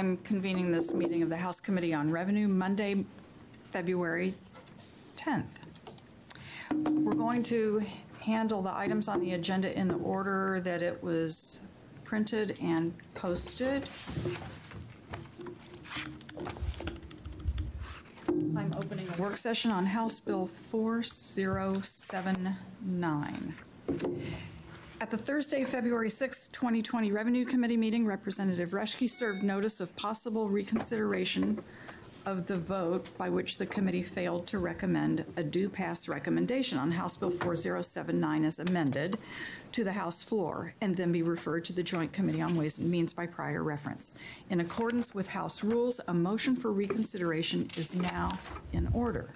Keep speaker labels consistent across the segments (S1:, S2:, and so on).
S1: I'm convening this meeting of the House Committee on Revenue, Monday, February 10th. We're going to handle the items on the agenda in the order that it was printed and posted. I'm opening a work session on House Bill 4079. At the Thursday, February 6, 2020 Revenue Committee meeting, Representative Reschke served notice of possible reconsideration of the vote by which the committee failed to recommend a due pass recommendation on House Bill 4079 as amended to the House floor and then be referred to the Joint Committee on Ways and Means by prior reference. In accordance with House rules, a motion for reconsideration is now in order.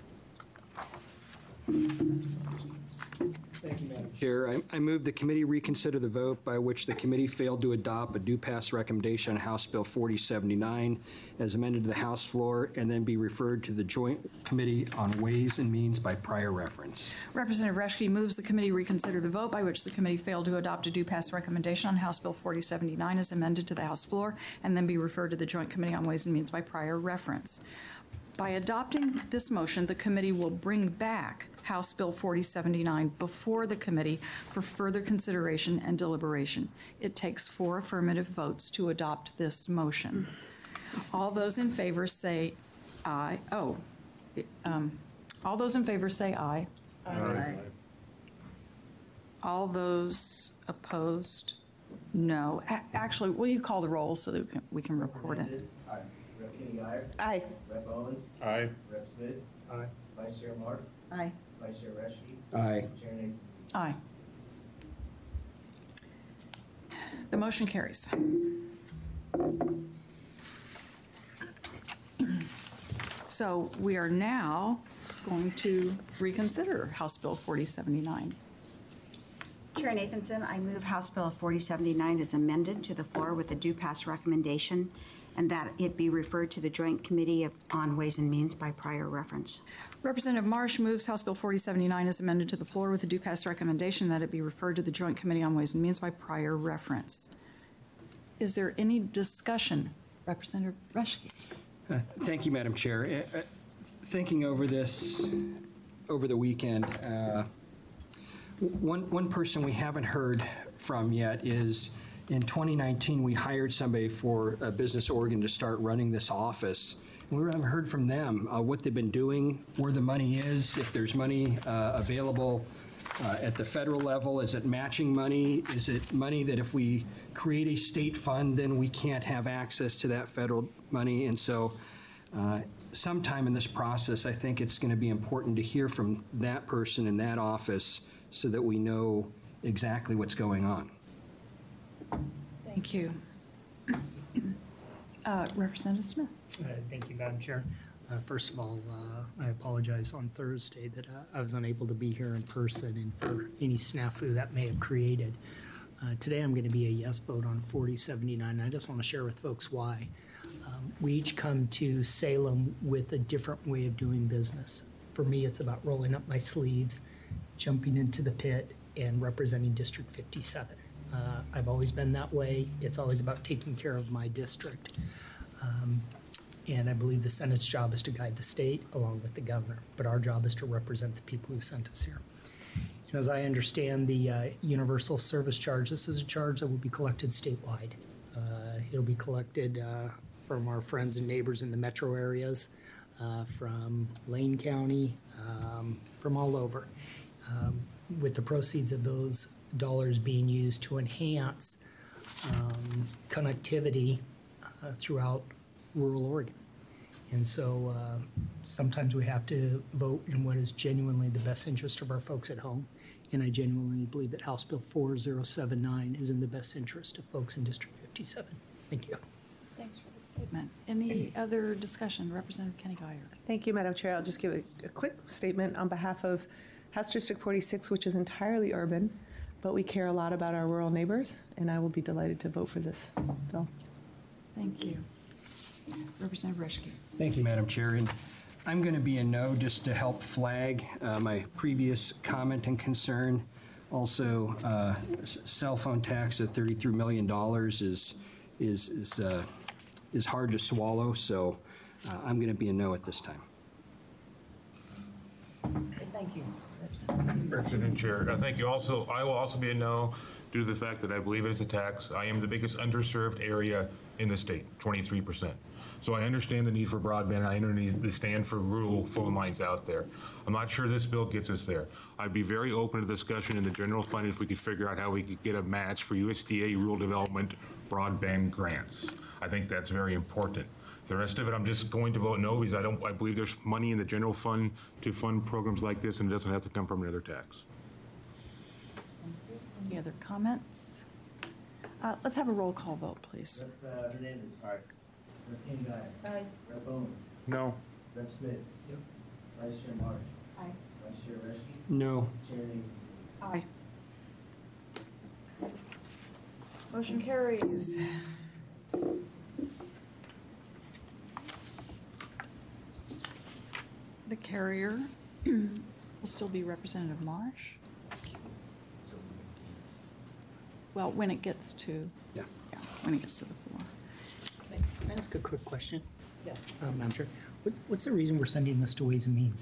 S2: Thank you, Madam Chair. I move the committee reconsider the vote by which the committee failed to adopt a due pass recommendation on House Bill 4079 as amended to the House floor and then be referred to the Joint Committee on Ways and Means by prior reference.
S1: Representative Reschke moves the committee reconsider the vote by which the committee failed to adopt a due pass recommendation on House Bill 4079 as amended to the House floor and then be referred to the Joint Committee on Ways and Means by prior reference. By adopting this motion, the committee will bring back House Bill 4079 before the committee for further consideration and deliberation. It takes 4 affirmative votes to adopt this motion. All those in favor say aye. All those in favor say aye.
S3: Aye.
S1: All those opposed, no. Actually, will you call the roll so that we can record it?
S3: Aye. Rep. Kenny Guyer.
S1: Aye.
S3: Rep. Owens.
S4: Aye.
S3: Rep. Smith.
S4: Aye.
S3: Vice Chair Mark.
S1: Aye.
S3: Vice Chair Reschke.
S2: Aye.
S3: Chair Nathan.
S1: Aye. The motion carries. So we are now going to reconsider House Bill 4079.
S5: Chair Nathanson, I move House Bill 4079 is amended to the floor with a due pass recommendation and that it be referred to the Joint Committee on Ways and Means by prior reference.
S1: Representative Marsh moves House Bill 4079 is amended to the floor with a due pass recommendation that it be referred to the Joint Committee on Ways and Means by prior reference. Is there any discussion? Representative Reschke.
S2: Thank you, Madam Chair. Thinking over this over the weekend, one person we haven't heard from yet is in 2019, we hired somebody for Business Oregon to start running this office. We haven't heard from them what they've been doing, where the money is, if there's money available at the federal level. Is it matching money? Is it money that if we create a state fund, then we can't have access to that federal money? And so sometime in this process, I think it's going to be important to hear from that person in that office so that we know exactly what's going on.
S1: Thank you. Representative Smith.
S6: Thank you, Madam Chair. First of all, I apologize on Thursday that I was unable to be here in person and for any snafu that may have created. Today I'm going to be a yes vote on 4079. I just want to share with folks why. We each come to Salem with a different way of doing business. For me, it's about rolling up my sleeves, jumping into the pit, and representing District 57. I've always been that way. It's always about taking care of my district. And I believe the Senate's job is to guide the state along with the governor, but our job is to represent the people who sent us here. And as I understand the universal service charge, this is a charge that will be collected statewide. It'll be collected from our friends and neighbors in the metro areas, from Lane County, from all over, with the proceeds of those dollars being used to enhance connectivity throughout rural Oregon. And so sometimes we have to vote in what is genuinely the best interest of our folks at home. And I genuinely believe that House Bill 4079 is in the best interest of folks in District 57. Thank you.
S1: Thanks for the statement. Any other discussion? Representative Kenny Guyer.
S7: Thank you, Madam Chair. I'll just give a quick statement on behalf of House District 46, which is entirely urban, but we care a lot about our rural neighbors, and I will be delighted to vote for this bill.
S1: Thank you. Representative Reschke.
S2: Thank you, Madam Chair. And I'm going to be a no just to help flag my previous comment and concern. Also, cell phone tax at $33 million is is hard to swallow, so I'm going to be a no at this time.
S1: Thank you.
S4: President Chair, thank you. Also, I will also be a no due to the fact that I believe it's a tax. I am the biggest underserved area in the state, 23%. So I understand the need for broadband. I understand the stand for rural phone lines out there. I'm not sure this bill gets us there. I'd be very open to discussion in the general fund if we could figure out how we could get a match for USDA rural development broadband grants. I think that's very important. The rest of it, I'm just going to vote no because I believe there's money in the general fund to fund programs like this, and it doesn't have to come from another tax.
S1: Any other comments? Let's have a roll call vote, please.
S3: Rep. Hernandez. Aye. Rep. King-Guy.
S1: Aye.
S3: Rep. Owens.
S4: No.
S3: Rep. Smith. Yep. Vice Chair Marsh.
S1: Aye.
S3: Vice Chair Reschke.
S2: No.
S3: Chair Nathanson.
S1: Aye. Motion carries. The carrier will still be Representative Marsh. Well, when it gets to,
S2: Yeah.
S1: when it gets to the floor.
S6: Can I ask a quick question,
S1: Yes.
S6: Madam Chair? What's the reason we're sending this to Ways and Means?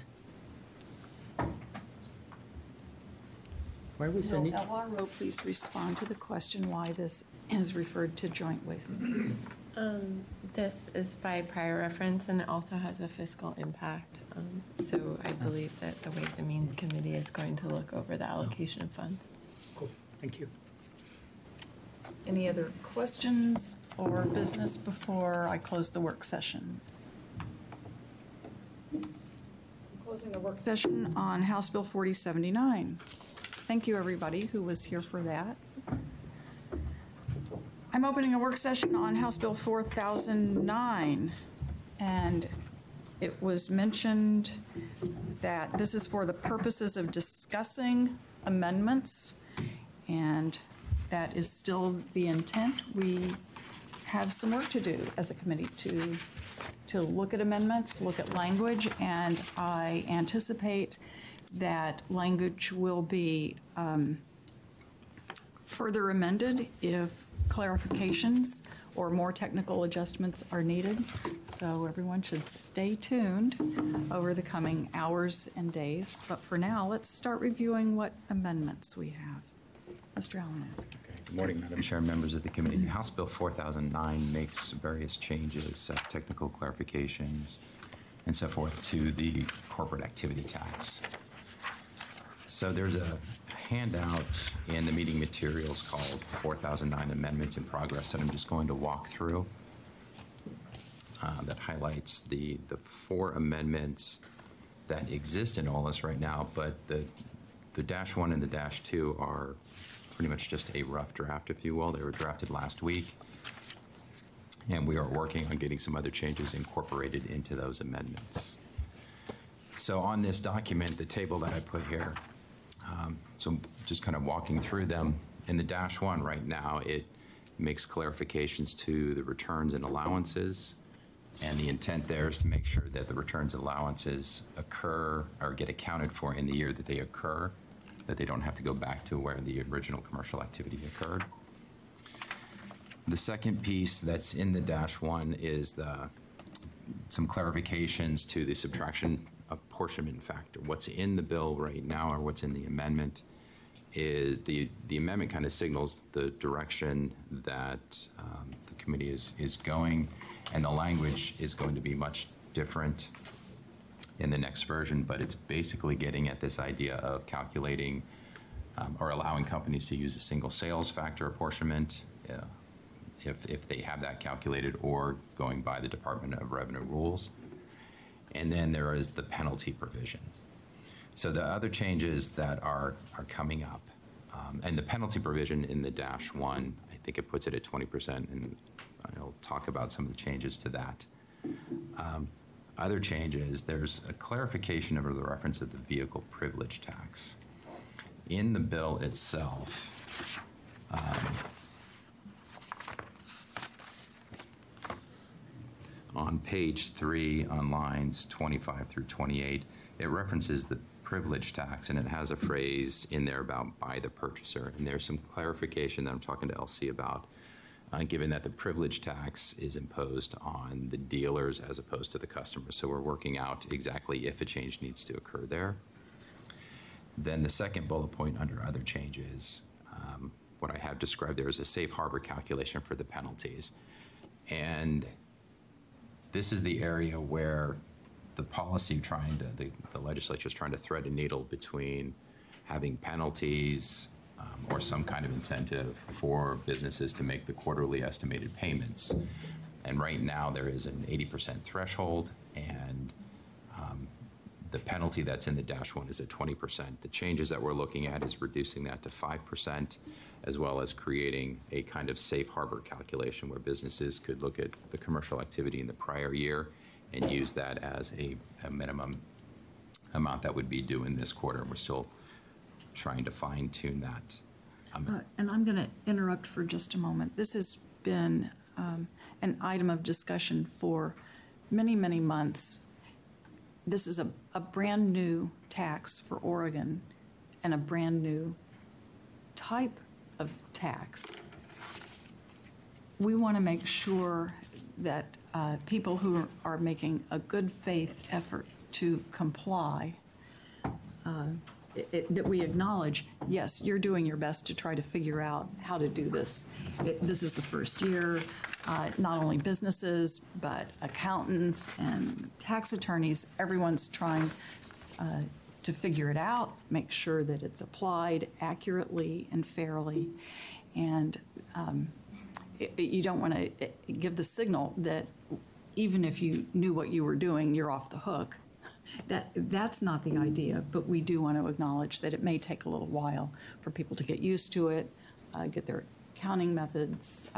S6: Why are we
S1: Will
S6: sending?
S1: LRO please respond to the question why this is referred to Joint Ways and Means?
S8: This is by prior reference, and it also has a fiscal impact. So I believe that the Ways and Means Committee is going to look over the allocation of funds.
S6: Cool, thank you.
S1: Any other questions or business before I close the work session? Closing the work session on House Bill 4079. Thank you, everybody who was here for that. I'm opening a work session on House Bill 4009, and it was mentioned that this is for the purposes of discussing amendments, and that is still the intent. We have some work to do as a committee to look at amendments, look at language, and I anticipate that language will be further amended if clarifications or more technical adjustments are needed. So everyone should stay tuned over the coming hours and days. But for now, let's start reviewing what amendments we have. Mr. Allen.
S9: Good morning, Madam Chair, members of the committee. House Bill 4009 makes various changes, technical clarifications, and so forth to the corporate activity tax. So there's a handout in the meeting materials called 4009 Amendments in Progress that I'm just going to walk through that highlights the 4 amendments that exist in OLS right now, but the -1 and the -2 are pretty much just a rough draft, if you will. They were drafted last week, and we are working on getting some other changes incorporated into those amendments. So on this document, the table that I put here, so just kind of walking through them, in the -1 right now, it makes clarifications to the returns and allowances, and the intent there is to make sure that the returns and allowances occur or get accounted for in the year that they occur, that they don't have to go back to where the original commercial activity occurred. The second piece that's in the -1 is some clarifications to the subtraction apportionment factor. What's in the bill right now, or what's in the amendment, is the amendment kind of signals the direction that the committee is going, and the language is going to be much different in the next version, but it's basically getting at this idea of calculating or allowing companies to use a single sales factor apportionment if they have that calculated, or going by the Department of Revenue rules. And then there is the penalty provisions. So the other changes that are coming up, and the penalty provision in the -1, I think it puts it at 20%, and I'll talk about some of the changes to that. Other changes, there's a clarification of the reference of the vehicle privilege tax. In the bill itself, on page 3 on lines 25 through 28, it references the privilege tax, and it has a phrase in there about by the purchaser. And there's some clarification that I'm talking to LC about given that the privilege tax is imposed on the dealers as opposed to the customers. So we're working out exactly if a change needs to occur there. Then the second bullet point under other changes, what I have described there is a safe harbor calculation for the penalties. And this is the area where the policy the legislature is trying to thread a needle between having penalties or some kind of incentive for businesses to make the quarterly estimated payments. And right now there is an 80% threshold, and the penalty that's in the -1 is at 20%. The changes that we're looking at is reducing that to 5%, as well as creating a kind of safe harbor calculation where businesses could look at the commercial activity in the prior year and use that as a minimum amount that would be due in this quarter. And we're still trying to fine tune that.
S1: And I'm going to interrupt for just a moment. This has been an item of discussion for many, many months. This is a brand-new tax for Oregon and a brand-new type of tax. We want to make sure that people who are making a good faith effort to comply, that we acknowledge, yes, you're doing your best to try to figure out how to do this. This is the first year. Not only businesses, but accountants and tax attorneys, everyone's trying to figure it out, make sure that it's applied accurately and fairly. And you don't want to give the signal that even if you knew what you were doing, you're off the hook. That's not the idea, but we do want to acknowledge that it may take a little while for people to get used to it, get their accounting methods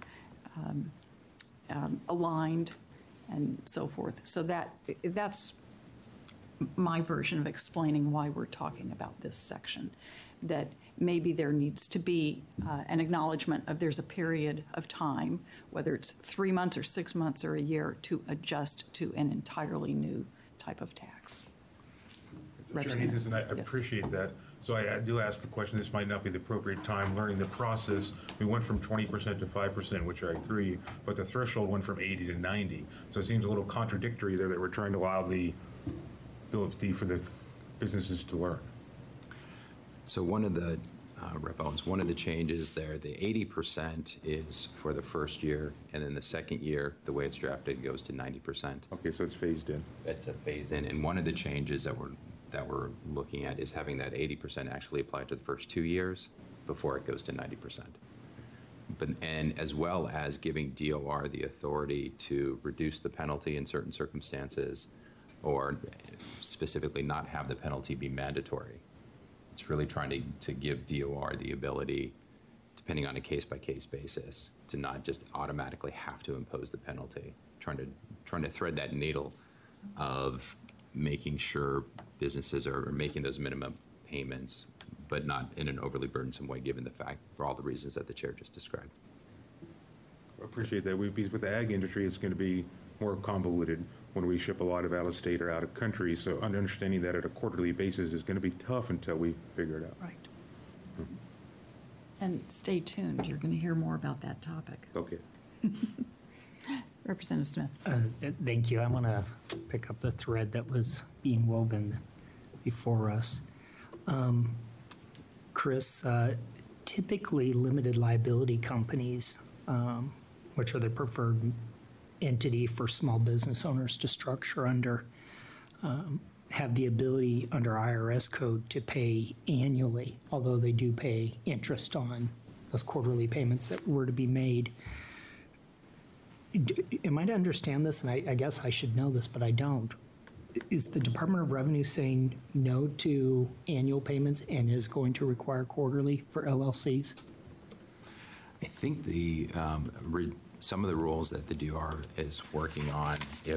S1: aligned, and so forth. So that's my version of explaining why we're talking about this section, that maybe there needs to be an acknowledgement of there's a period of time, whether it's 3 months or 6 months or a year, to adjust to an entirely new type of tax.
S4: Chair Nathanson, I
S1: Yes.
S4: appreciate that. So I do ask the question, this might not be the appropriate time, learning the process. We went from 20% to 5%, which I agree, but the threshold went from 80 to 90. So it seems a little contradictory there that we're trying to allow the ability for the businesses to learn.
S9: So one of the, Rep. Owens, one of the changes there, the 80% is for the first year, and then the second year, the way it's drafted, goes to 90%.
S4: Okay, so it's phased in.
S9: It's a phase in, and one of the changes that we're looking at is having that 80% actually apply to the first 2 years before it goes to 90%. And as well as giving DOR the authority to reduce the penalty in certain circumstances, or specifically not have the penalty be mandatory. It's really trying to give DOR the ability, depending on a case-by-case basis, to not just automatically have to impose the penalty. Trying to thread that needle of making sure businesses are making those minimum payments, but not in an overly burdensome way, given the fact, for all the reasons that the chair just described.
S4: I appreciate that. With the ag industry, it's going to be more convoluted when we ship a lot of out of state or out of country. So understanding that at a quarterly basis is going to be tough until we figure it out.
S1: Right. And stay tuned. You're going to hear more about that topic.
S4: Okay.
S1: Representative Smith.
S6: Thank you. I want to pick up the thread that was being woven before us. Chris, typically limited liability companies, which are the preferred entity for small business owners to structure under, have the ability under IRS code to pay annually, although they do pay interest on those quarterly payments that were to be made. Am I to understand this? And I guess I should know this, but I don't. Is the Department of Revenue saying no to annual payments and is going to require quarterly for LLCs?
S9: I think some of the rules that the DOR is working on,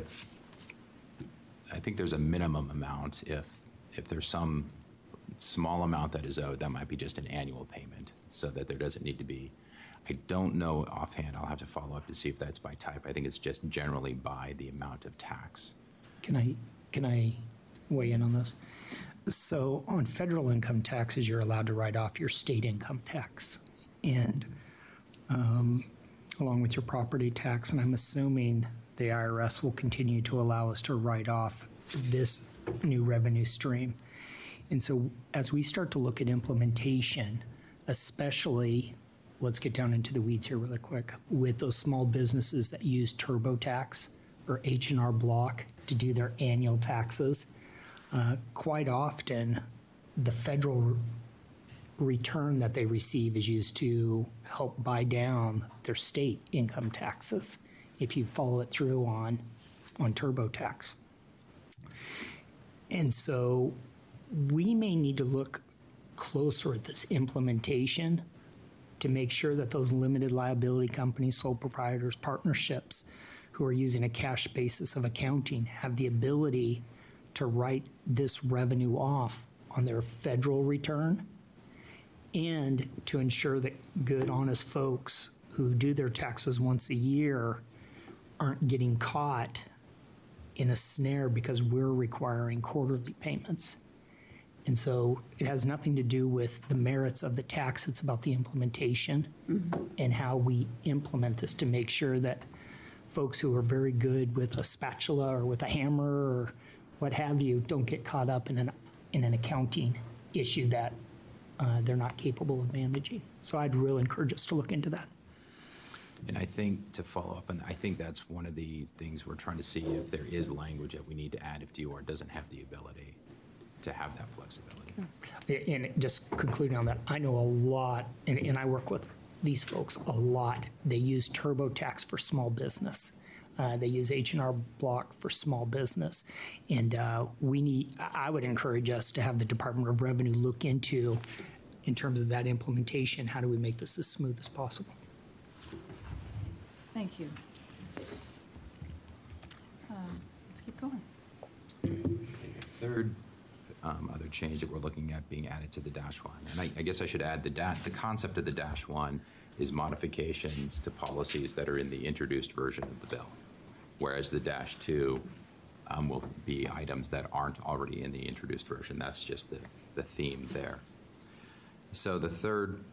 S9: I think there's a minimum amount. If there's some small amount that is owed, that might be just an annual payment, so that there doesn't need to be. I don't know offhand. I'll have to follow up to see if that's by type. I think it's just generally by the amount of tax.
S6: Can I weigh in on this? So on federal income taxes, you're allowed to write off your state income tax. And along with your property tax, and I'm assuming the IRS will continue to allow us to write off this new revenue stream. And so as we start to look at implementation, especially, let's get down into the weeds here really quick, with those small businesses that use TurboTax or H&R Block to do their annual taxes, quite often the federal return that they receive is used to help buy down their state income taxes if you follow it through on TurboTax. And so we may need to look closer at this implementation to make sure that those limited liability companies, sole proprietors, partnerships who are using a cash basis of accounting have the ability to write this revenue off on their federal return, and to ensure that good, honest folks who do their taxes once a year aren't getting caught in a snare because we're requiring quarterly payments. And so it has nothing to do with the merits of the tax. It's about the implementation and how we implement this to make sure that folks who are very good with a spatula or with a hammer or what have you don't get caught up in an accounting issue that they're not capable of managing. So I'd really encourage us to look into that.
S9: And I think to follow up, and I think that's one of the things we're trying to see if there is language that we need to add if DOR doesn't have the ability to have that flexibility.
S6: And just concluding on that, I know a lot, and I work with these folks a lot. They use TurboTax for small business. They use H&R Block for small business. And I would encourage us to have the Department of Revenue look into, in terms of that implementation, how do we make this as smooth as possible?
S1: Thank you. Let's keep going.
S9: Third other change that we're looking at being added to the -1, and I guess I should add the concept of the -1 is modifications to policies that are in the introduced version of the bill, whereas the -2 will be items that aren't already in the introduced version. That's just the theme there. So the third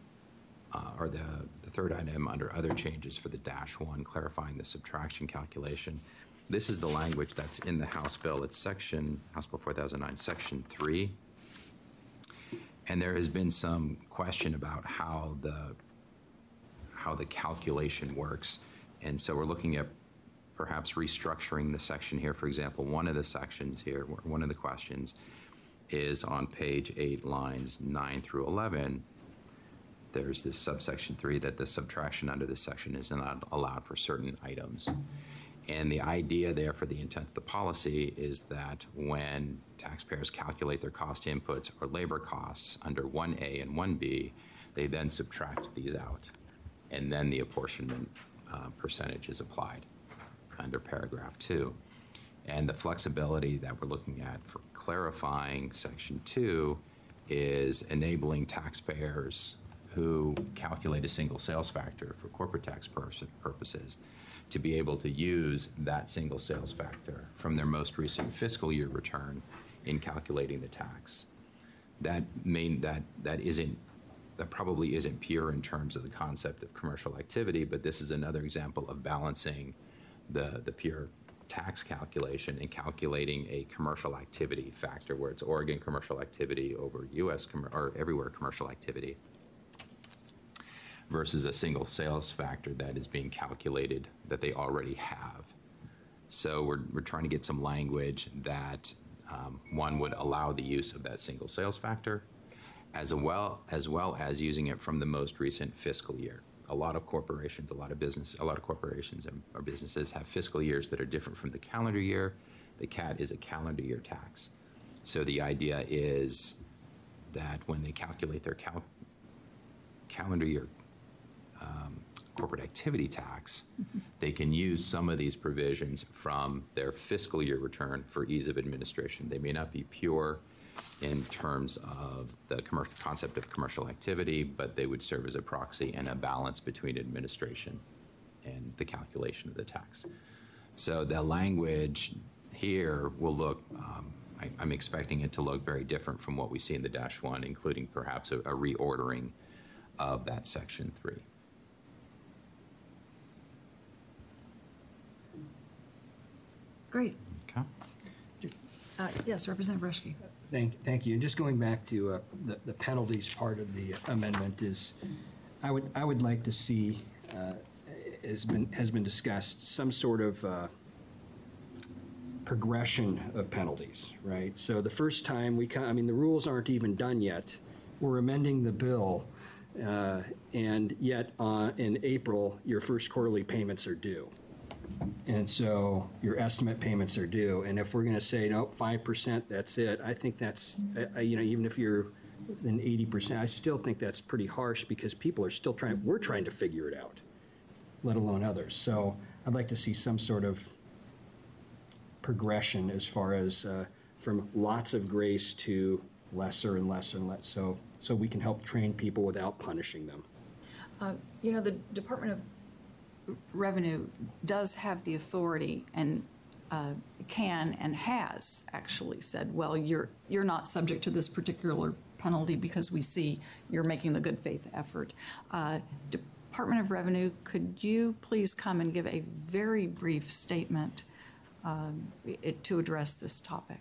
S9: item under other changes for the -1, clarifying the subtraction calculation. This is the language that's in the House bill. It's House Bill 4009, Section 3. And there has been some question about how the calculation works. And so we're looking at perhaps restructuring the section here. For example, one of the sections here, one of the questions is on page 8, lines 9 through 11. There's this subsection 3 that the subtraction under this section is not allowed for certain items. And the idea there for the intent of the policy is that when taxpayers calculate their cost inputs or labor costs under 1A and 1B, they then subtract these out. And then the apportionment percentage is applied under paragraph 2. And the flexibility that we're looking at for clarifying Section 2 is enabling taxpayers who calculate a single sales factor for corporate tax purposes to be able to use that single sales factor from their most recent fiscal year return in calculating the tax. That probably isn't pure in terms of the concept of commercial activity, but this is another example of balancing the pure tax calculation and calculating a commercial activity factor where it's Oregon commercial activity over U.S. or everywhere commercial activity, versus a single sales factor that is being calculated that they already have. So we're trying to get some language that one would allow the use of that single sales factor, as well as using it from the most recent fiscal year. A lot of corporations or businesses have fiscal years that are different from the calendar year. The CAT is a calendar year tax. So the idea is that when they calculate their calendar year corporate activity tax, they can use some of these provisions from their fiscal year return for ease of administration. They may not be pure in terms of the concept of commercial activity, but they would serve as a proxy and a balance between administration and the calculation of the tax. So the language here will look, I'm expecting it to look very different from what we see in the -1, including perhaps a reordering of that Section 3.
S1: Great.
S9: Okay.
S1: Yes, Representative Reschke.
S2: Thank you. And just going back to the penalties part of the amendment is, I would like to see, has been discussed, some sort of progression of penalties, right? So the first time I mean, the rules aren't even done yet. We're amending the bill, and yet in April, your first quarterly payments are due. And so your estimate payments are due. And if we're going to say, nope, 5%, that's it, I think that's, even if you're within 80%, I still think that's pretty harsh because people are still we're trying to figure it out, let alone others. So I'd like to see some sort of progression as far as from lots of grace to lesser and lesser and less, so we can help train people without punishing them.
S1: The Department of Revenue does have the authority and can and has actually said, well, you're not subject to this particular penalty because we see you're making the good faith effort. Department of Revenue, could you please come and give a very brief statement to address this topic?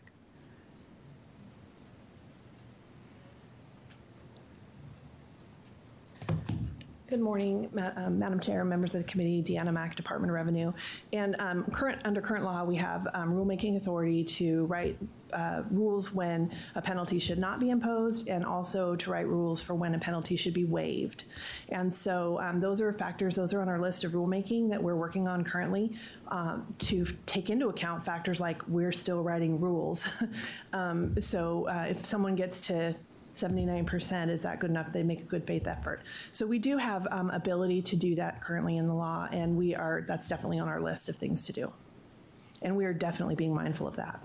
S7: Good morning, Madam Chair, members of the committee, Deanna Mack, Department of Revenue. And under current law, we have rulemaking authority to write rules when a penalty should not be imposed and also to write rules for when a penalty should be waived. And so those are factors, those are on our list of rulemaking that we're working on currently to take into account factors like we're still writing rules. So if someone gets to 79%, is that good enough? They make a good faith effort. So we do have ability to do that currently in the law, and that's definitely on our list of things to do. And we are definitely being mindful of that.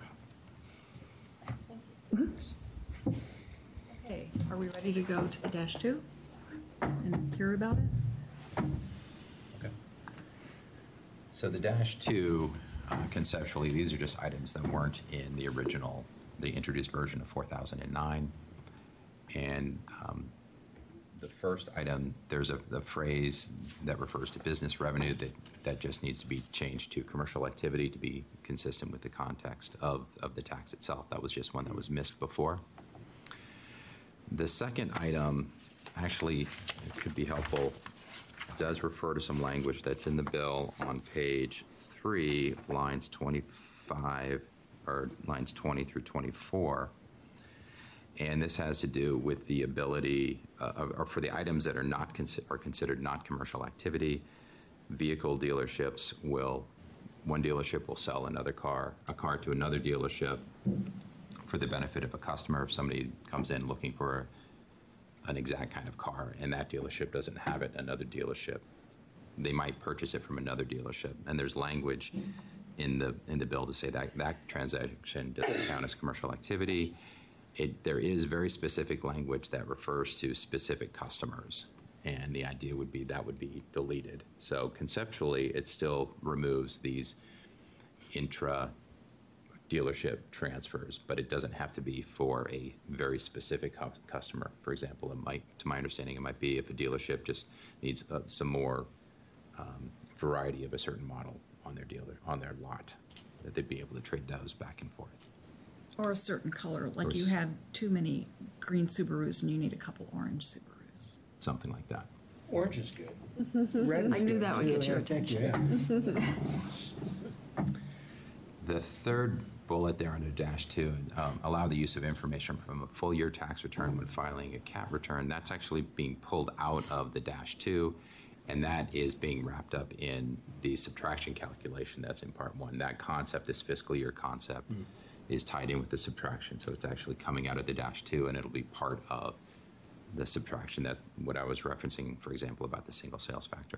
S1: Okay, are we ready to go to the -2 and hear about it?
S9: Okay. So the -2, conceptually, these are just items that weren't in the introduced version of 4009. And the first item, there's the phrase that refers to business revenue that just needs to be changed to commercial activity to be consistent with the context of the tax itself. That was just one that was missed before. The second item, actually, it could be helpful, does refer to some language that's in the bill on page 3, lines 25, or lines 20 through 24. And this has to do with the ability, or for the items that are considered not commercial activity, vehicle dealerships one dealership will sell a car to another dealership for the benefit of a customer. If somebody comes in looking for an exact kind of car and that dealership doesn't have it, another dealership, they might purchase it from another dealership. And there's language in the bill to say that transaction doesn't count as commercial activity. There is very specific language that refers to specific customers, and the idea would be that would be deleted. So conceptually, it still removes these intra-dealership transfers, but it doesn't have to be for a very specific customer. For example, to my understanding, it might be if a dealership just needs some more variety of a certain model on their lot, that they'd be able to trade those back and forth.
S1: Or a certain color, like you have too many green Subarus and you need a couple orange Subarus.
S9: Something like that.
S2: Orange is good. Red is
S1: I knew
S2: good,
S1: that would
S2: too.
S1: get your
S2: Yeah, thank you.
S1: attention.
S9: The third bullet there under -2, allow the use of information from a full year tax return when filing a CAT return. That's actually being pulled out of the -2, and that is being wrapped up in the subtraction calculation that's in part 1. That concept, this fiscal year concept, is tied in with the subtraction. So it's actually coming out of the -2, and it'll be part of the subtraction, that what I was referencing, for example, about the single sales factor.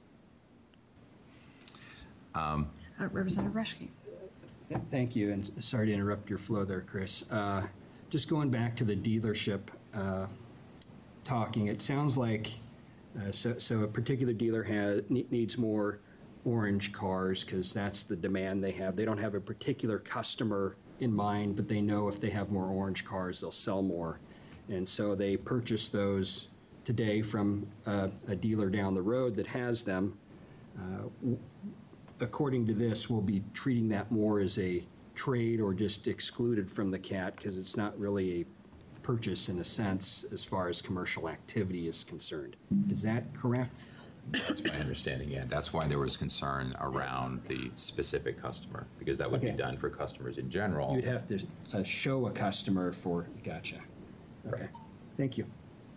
S1: Representative Reschke.
S2: Thank you, and sorry to interrupt your flow there, Chris. Just going back to the dealership talking, it sounds like so a particular dealer needs more orange cars because that's the demand they have. They don't have a particular customer in mind, but they know if they have more orange cars, they'll sell more. And so they purchase those today from a dealer down the road that has them. according to this, we'll be treating that more as a trade or just excluded from the CAT because it's not really a purchase in a sense as far as commercial activity is concerned. Is that correct?
S9: That's my understanding, yeah. That's why there was concern around the specific customer, because that would be
S2: Okay.
S9: done for customers in general.
S2: You'd have to show a customer for, gotcha. Okay, thank you.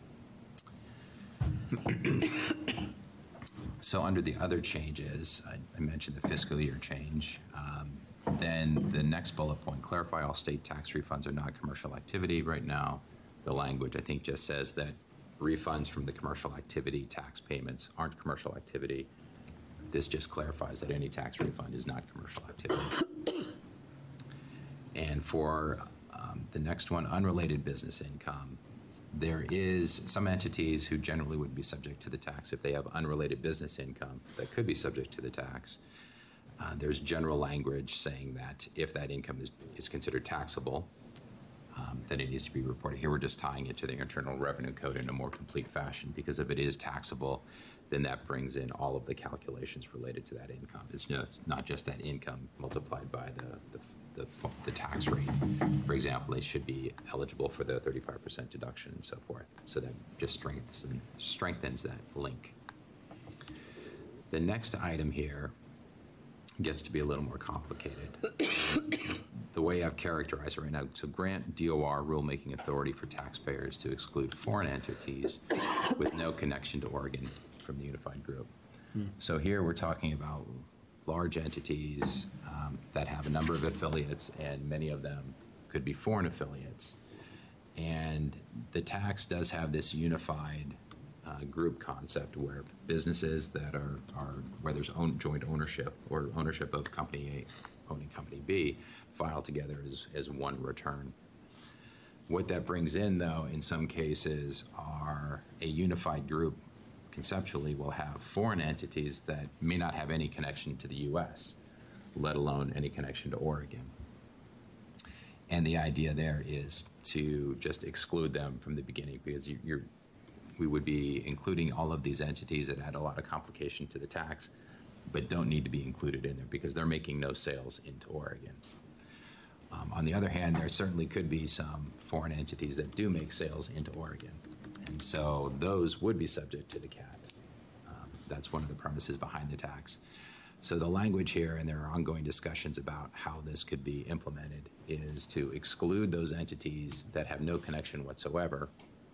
S9: So under the other changes, I mentioned the fiscal year change. Then the next bullet point, clarify all state tax refunds are not commercial activity. Right now, the language, I think, just says that refunds from the commercial activity tax payments aren't commercial activity. This just clarifies that any tax refund is not commercial activity. And for the next one, unrelated business income, there is some entities who generally would be subject to the tax if they have unrelated business income that could be subject to the tax. There's general language saying that if that income is considered taxable, then it needs to be reported. Here we're just tying it to the Internal Revenue Code in a more complete fashion, because if it is taxable, then that brings in all of the calculations related to that income. It's just not just that income multiplied by the tax rate. For example, they should be eligible for the 35% deduction and so forth. So that just strengthens that link. The next item here gets to be a little more complicated. The way I've characterized it right now, to grant DOR rulemaking authority for taxpayers to exclude foreign entities with no connection to Oregon from the unified group. So here we're talking about large entities that have a number of affiliates, and many of them could be foreign affiliates. And the tax does have this unified group concept where businesses that are where there's joint ownership or ownership of company A owning company B file together as one return. What that brings in, though, in some cases, are a unified group conceptually will have foreign entities that may not have any connection to the U.S., let alone any connection to Oregon. And the idea there is to just exclude them from the beginning, because we would be including all of these entities that add a lot of complication to the tax, but don't need to be included in there because they're making no sales into Oregon. On the other hand, there certainly could be some foreign entities that do make sales into Oregon, and so those would be subject to the CAT. That's one of the premises behind the tax. So the language here, and there are ongoing discussions about how this could be implemented, is to exclude those entities that have no connection whatsoever,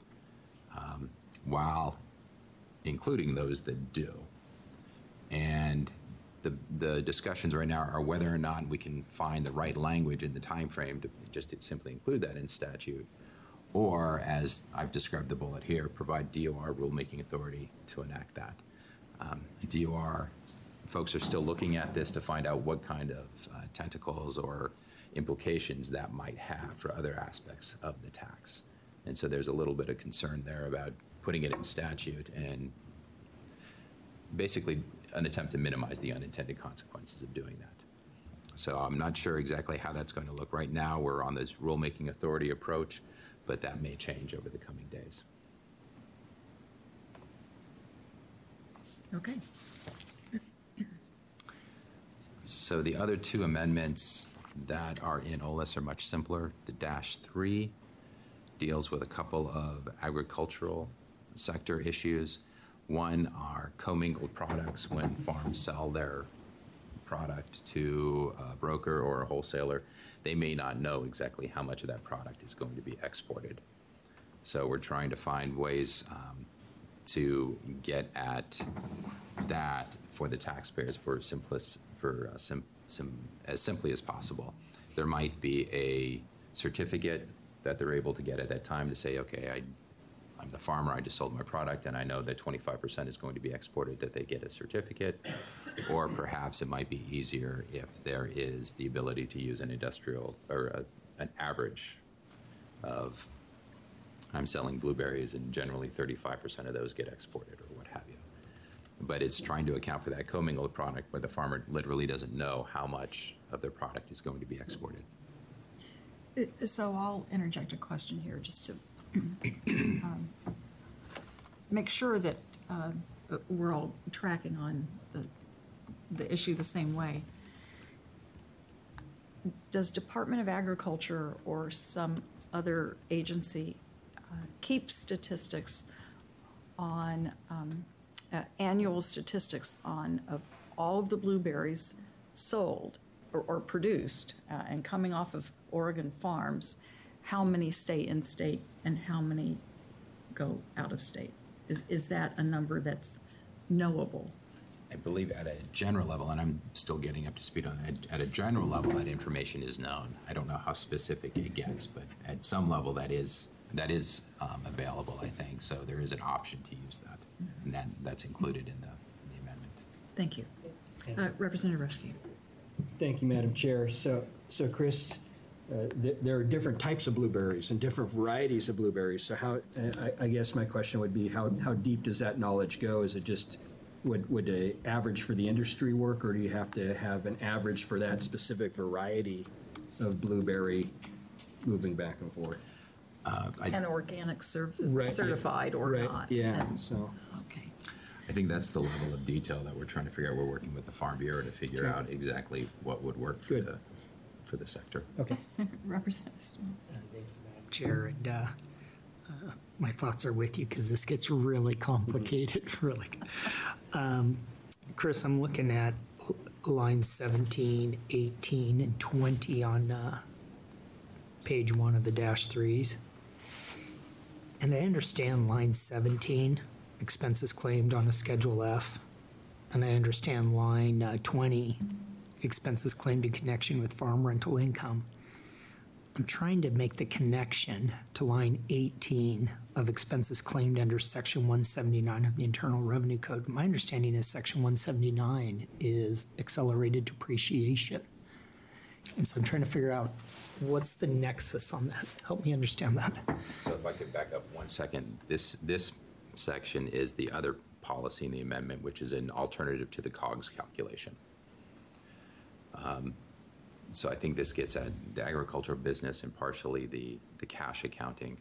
S9: while including those that do. And the discussions right now are whether or not we can find the right language in the time frame to just simply include that in statute, or, as I've described the bullet here, provide DOR rulemaking authority to enact that. DOR folks are still looking at this to find out what kind of tentacles or implications that might have for other aspects of the tax. And so there's a little bit of concern there about putting it in statute and basically an attempt to minimize the unintended consequences of doing that. So I'm not sure exactly how that's going to look. Right now, we're on this rulemaking authority approach, but that may change over the coming days.
S1: Okay.
S9: So the other two amendments that are in OLS are much simpler. The -3 deals with a couple of agricultural sector issues. One are commingled products. When farms sell their product to a broker or a wholesaler, they may not know exactly how much of that product is going to be exported. So we're trying to find ways to get at that for the taxpayers as simply as possible. There might be a certificate that they're able to get at that time to say, okay, I'm the farmer, I just sold my product, and I know that 25% is going to be exported, that they get a certificate. Or perhaps it might be easier if there is the ability to use an industrial or an average of, I'm selling blueberries and generally 35% of those get exported or what have you. But it's trying to account for that commingled product where the farmer literally doesn't know how much of their product is going to be exported.
S1: So I'll interject a question here just to make sure that we're all tracking on the issue the same way. Does Department of Agriculture or some other agency keep statistics on, annual statistics on, of all of the blueberries sold or produced and coming off of Oregon farms, how many stay in state and how many go out of state? Is that a number that's knowable?
S9: I believe at a general level, and I'm still getting up to speed on it, at a general level, that information is known. I don't know how specific it gets, but at some level that is available, I think. So there is an option to use that, and that's included in the amendment.
S1: Thank you. Representative Reschke.
S2: Thank you, Madam Chair. So Chris, there are different types of blueberries and different varieties of blueberries. So how, I guess my question would be, how deep does that knowledge go? Is it just, would an average for the industry work, or do you have to have an average for that specific variety of blueberry moving back and forth?
S1: And organic
S2: Right.
S1: certified or
S2: Right.
S1: not?
S2: Yeah,
S1: And-
S2: so.
S1: Okay.
S9: I think that's the level of detail that we're trying to figure out. We're working with the Farm Bureau to figure
S2: Okay.
S9: out exactly what would work for
S2: Good.
S9: the sector.
S2: Okay.
S1: Representative Smith.
S6: Thank you, Madam Chair, and my thoughts are with you because this gets really complicated, really. Chris, I'm looking at lines 17, 18, and 20 on page 1 of the -3s. And I understand line 17, expenses claimed on a Schedule F. And I understand line 20, expenses claimed in connection with farm rental income. I'm trying to make the connection to line 18 of expenses claimed under Section 179 of the Internal Revenue Code. My understanding is Section 179 is accelerated depreciation. And so I'm trying to figure out what's the nexus on that. Help me understand that.
S9: So if I could back up 1 second, this section is the other policy in the amendment, which is an alternative to the COGS calculation. So I think this gets at the agricultural business and partially the cash accounting.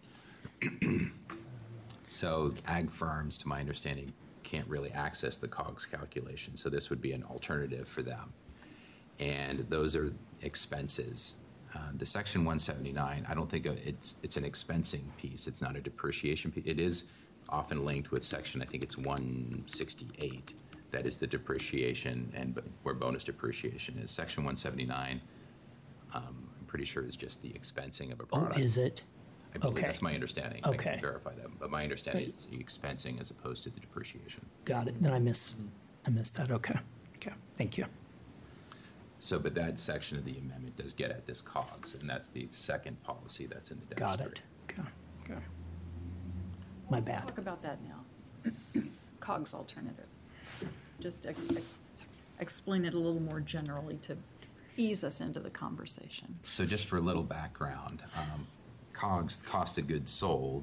S9: So ag firms, to my understanding, can't really access the COGS calculation. So this would be an alternative for them. And those are expenses. The Section 179, I don't think it's an expensing piece. It's not a depreciation piece. It is often linked with section, I think it's 168. That is the depreciation and where bonus depreciation is. Section 179, I'm pretty sure is just the expensing of a
S6: Oh,
S9: product.
S6: is it?
S9: I believe
S6: Okay.
S9: that's my understanding. I
S6: Okay.
S9: can verify that, but my understanding
S6: Right.
S9: is the expensing as opposed to the depreciation.
S6: Got it. Then I missed that. Okay. Okay. Thank you.
S9: So, but that section of the amendment does get at this COGS, and that's the second policy that's in the
S6: Got
S9: dash
S6: it. Okay. Okay. My bad.
S1: Talk about that now. COGS alternative. Just explain it a little more generally to ease us into the conversation.
S9: So just for a little background, COGS, cost of goods sold,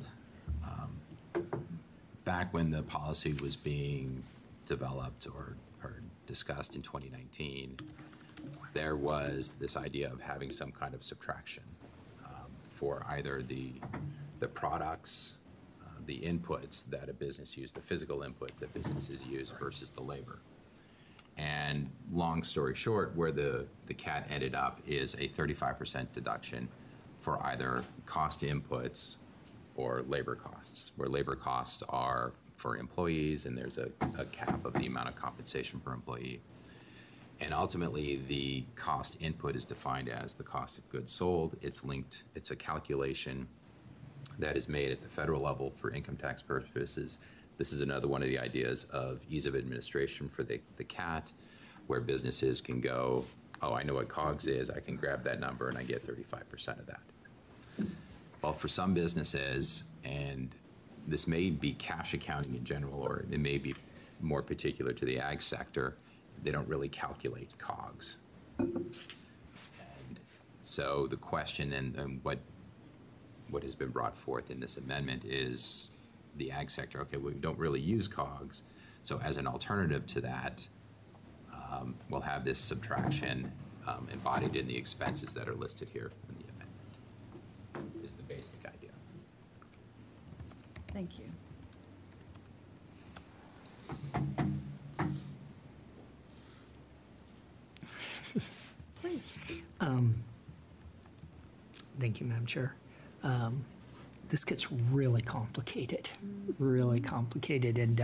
S9: back when the policy was being developed or discussed in 2019, there was this idea of having some kind of subtraction for either the products, the inputs that a business used, the physical inputs that businesses use versus the labor. And long story short, where the CAT ended up is a 35% deduction for either cost inputs or labor costs, where labor costs are for employees and there's a cap of the amount of compensation per employee. And ultimately, the cost input is defined as the cost of goods sold. It's linked, it's a calculation that is made at the federal level for income tax purposes. This is another one of the ideas of ease of administration for the CAT, where businesses can go, oh, I know what COGS is, I can grab that number and I get 35% of that. Well, for some businesses, and this may be cash accounting in general, or it may be more particular to the ag sector, they don't really calculate COGS. And so the question and what has been brought forth in this amendment is the ag sector, okay, we don't really use COGS, so as an alternative to that, we'll have this subtraction embodied in the expenses that are listed here in the amendment, is the basic idea.
S1: Thank you.
S6: Thank you, Madam Chair. This gets really complicated, and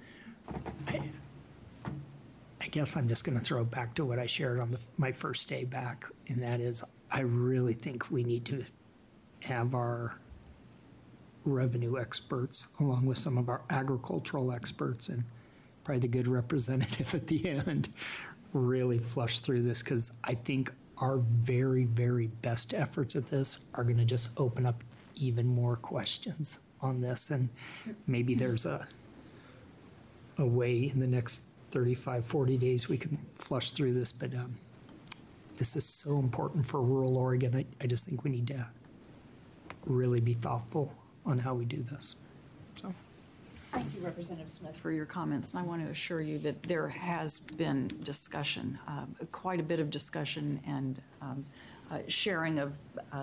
S6: I guess I'm just going to throw it back to what I shared on my first day back, and that is I really think we need to have our revenue experts, along with some of our agricultural experts and probably the good representative at the end, really flush through this, because I think our very, very best efforts at this are going to just open up even more questions on this. And maybe there's a way in the next 35, 40 days we can flush through this. But this is so important for rural Oregon. I just think we need to really be thoughtful on how we do this. So.
S1: Thank you, Representative Smith, for your comments. And I want to assure you that there has been discussion, quite a bit of discussion and sharing of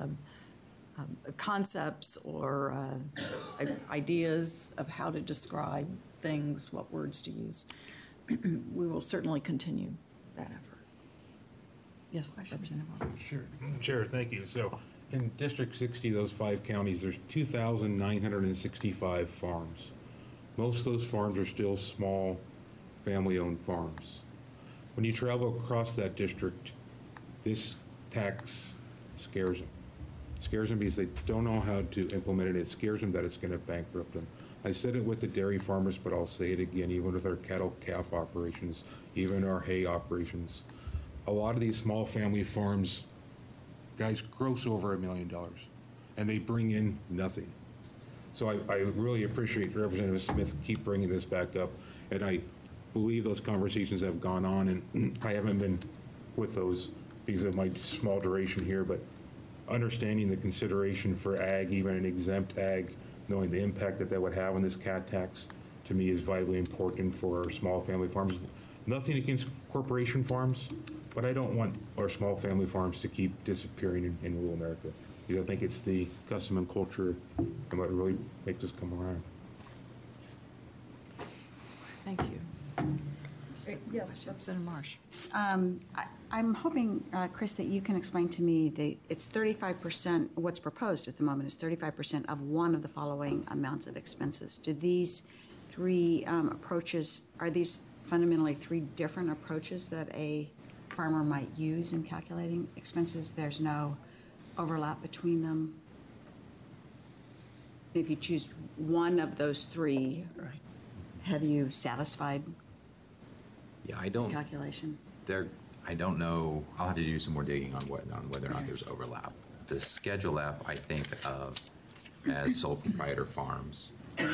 S1: concepts or ideas of how to describe things, what words to use. We will certainly continue that effort. Yes, Representative Roberts.
S4: Sure. Chair, thank you. So in District 60, those 5 counties, there's 2,965 farms. Most of those farms are still small, family-owned farms. When you travel across that district, this tax scares them. It scares them because they don't know how to implement it. It scares them that it's going to bankrupt them. I said it with the dairy farmers, but I'll say it again, even with our cattle calf operations, even our hay operations. A lot of these small family farms, guys, gross over $1 million, and they bring in nothing. So I really appreciate Representative Smith keep bringing this back up, and I believe those conversations have gone on, and I haven't been with those because of my small duration here, but understanding the consideration for ag, even an exempt ag, knowing the impact that that would have on this cat tax, to me is vitally important for our small family farms. Nothing against corporation farms, but I don't want our small family farms to keep disappearing in rural America. Because I think it's the custom and culture and what really makes us come around.
S1: Thank you. Yes, Representative Marsh.
S5: I'm hoping, Chris, that you can explain to me it's 35%, what's proposed at the moment is 35% of one of the following amounts of expenses. Do these 3 approaches, are these fundamentally 3 different approaches that a farmer might use in calculating expenses? There's no overlap between them? If you choose one of those 3, have you satisfied
S9: Yeah, I don't.
S5: calculation?
S9: I don't know. I'll have to do some more digging on whether or not there's overlap. The Schedule F, I think of as sole proprietor farms.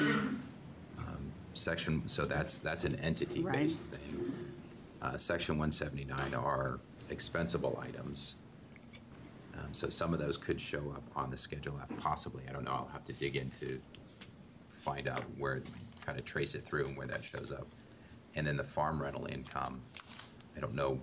S9: So that's an entity-based thing. Section 179 are expensable items. So some of those could show up on the Schedule F, possibly. I don't know. I'll have to dig in to find out where, kind of trace it through and where that shows up. And then the farm rental income, I don't know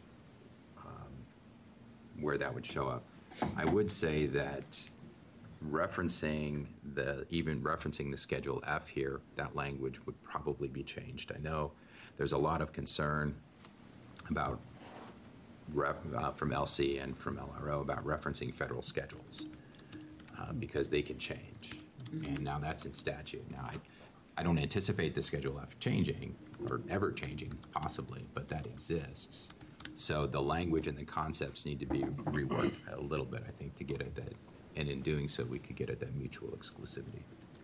S9: where that would show up. I would say that referencing the Schedule F here, that language would probably be changed. I know there's a lot of concern about from LC and from LRO about referencing federal schedules because they can change. And now that's in statute. Now, I don't anticipate the Schedule F changing or ever changing, possibly, but that exists. So the language and the concepts need to be reworked a little bit, I think, to get at that. And in doing so, we could get at that mutual exclusivity.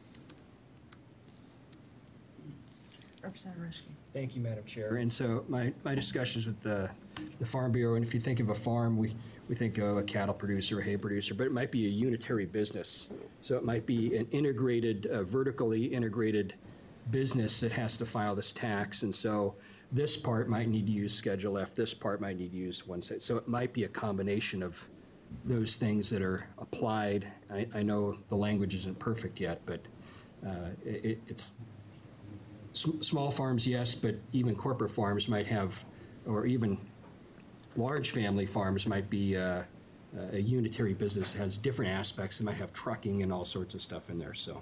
S1: Representative Reschke.
S2: Thank you, Madam Chair. And so my discussions with the Farm Bureau, and if you think of a farm, we think of a cattle producer, a hay producer, but it might be a unitary business. So it might be an integrated, vertically integrated business that has to file this tax. And so this part might need to use Schedule F, this part might need to use 170. So it might be a combination of those things that are applied. I know the language isn't perfect yet, but it's small farms, yes, but even corporate farms might have, or even large family farms might be a unitary business that has different aspects. It might have trucking and all sorts of stuff in there, so.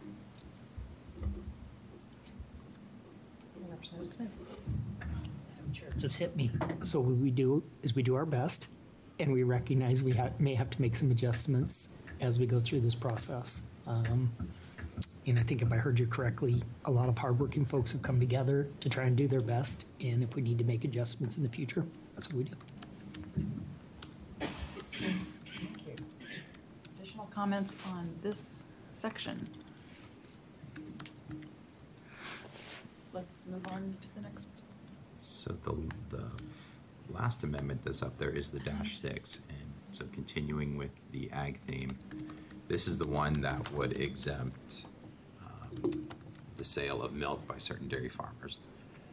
S1: Representative Smith.
S6: Chair, it just hit me. So what we do is we do our best, and we recognize we may have to make some adjustments as we go through this process. And I think if I heard you correctly, a lot of hardworking folks have come together to try and do their best. And if we need to make adjustments in the future, that's what we do.
S1: Additional comments on this section? Let's move on to the next.
S9: So the last amendment that's up there is the -6, and so continuing with the ag theme, this is the one that would exempt the sale of milk by certain dairy farmers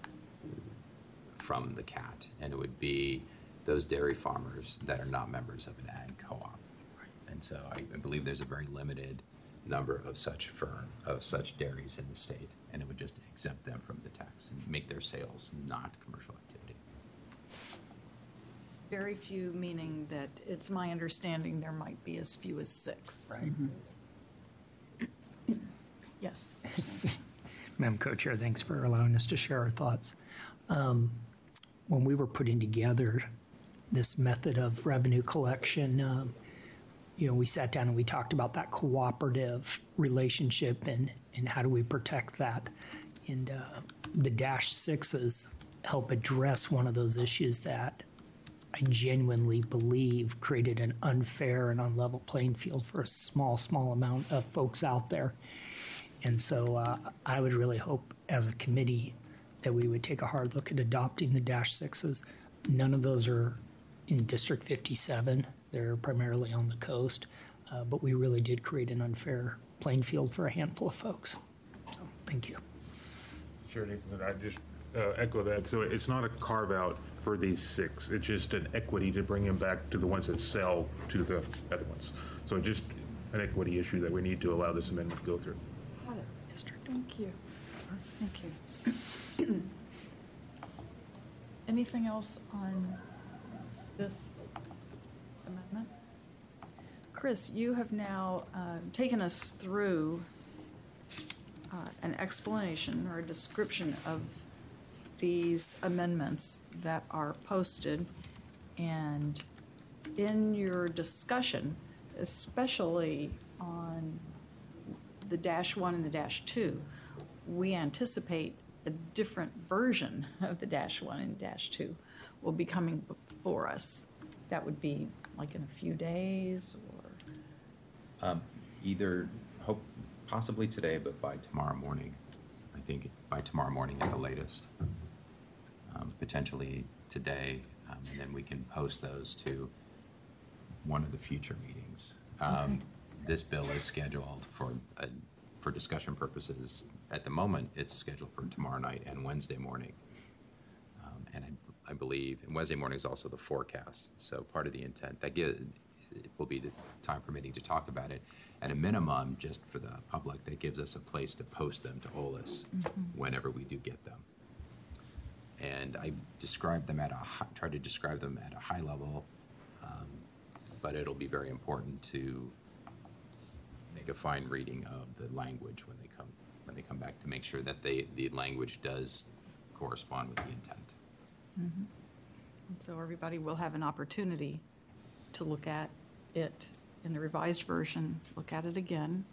S9: from the CAT, and it would be those dairy farmers that are not members of an ag co-op. And so I believe there's a very limited number of such dairies in the state, and it would just exempt them from the tax and make their sales not commercial activity.
S1: Very few, meaning that it's my understanding there might be as few as 6.
S6: Right.
S1: Yes.
S6: Madam Co-Chair, thanks for allowing us to share our thoughts. When we were putting together this method of revenue collection, we sat down and we talked about that cooperative relationship and how do we protect that. And the -6s help address one of those issues that I genuinely believe created an unfair and unlevel playing field for a small amount of folks out there. And so I would really hope as a committee that we would take a hard look at adopting the -6s. None of those are in District 57. They're primarily on the coast. But we really did create an unfair playing field for a handful of folks. So thank you.
S4: Sure, Nathan, I just echo that. So it's not a carve out for these 6. It's just an equity to bring them back to the ones that sell to the other ones. So just an equity issue that we need to allow this amendment to go through.
S1: Got it. Thank you. Thank you. Anything else on this amendment? Chris, you have now taken us through an explanation or a description of these amendments that are posted. And in your discussion, especially on the -1 and the -2, we anticipate a different version of the -1 and -2 will be coming before us. That would be like in a few days or?
S9: Possibly today, but by tomorrow morning. I think by tomorrow morning at the latest. Potentially today, and then we can post those to one of the future meetings. This bill is scheduled for discussion purposes. At the moment, it's scheduled for tomorrow night and Wednesday morning. And I believe, and Wednesday morning is also the forecast. So part of the intent, it will be the time permitting to talk about it. At a minimum, just for the public, that gives us a place to post them to OLS whenever we do get them. And I described them try to describe them at a high level, but it'll be very important to make a fine reading of the language when they come back to make sure that the language does correspond with the intent.
S1: And so everybody will have an opportunity to look at it in the revised version, look at it again.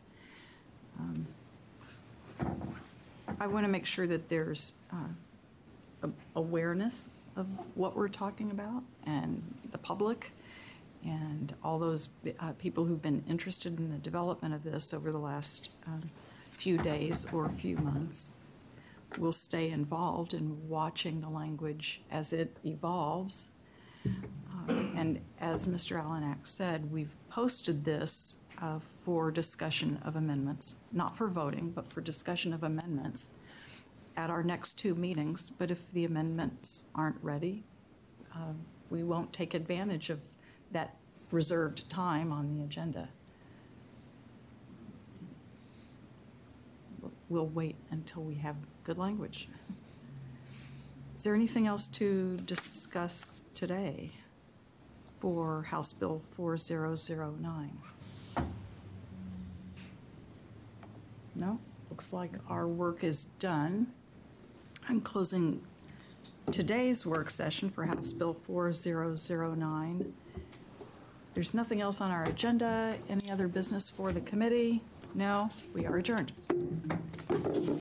S1: I want to make sure that there's awareness of what we're talking about and the public and all those people who've been interested in the development of this over the last few days or few months will stay involved in watching the language as it evolves. And as Mr. Alanak said, we've posted this for discussion of amendments, not for voting, but for discussion of amendments at our next 2 meetings. But if the amendments aren't ready, we won't take advantage of that reserved time on the agenda. We'll wait until we have good language. Is there anything else to discuss today for House Bill 4009? No? Looks like our work is done. I'm closing today's work session for House Bill 4009. There's nothing else on our agenda. Any other business for the committee? No, we are adjourned.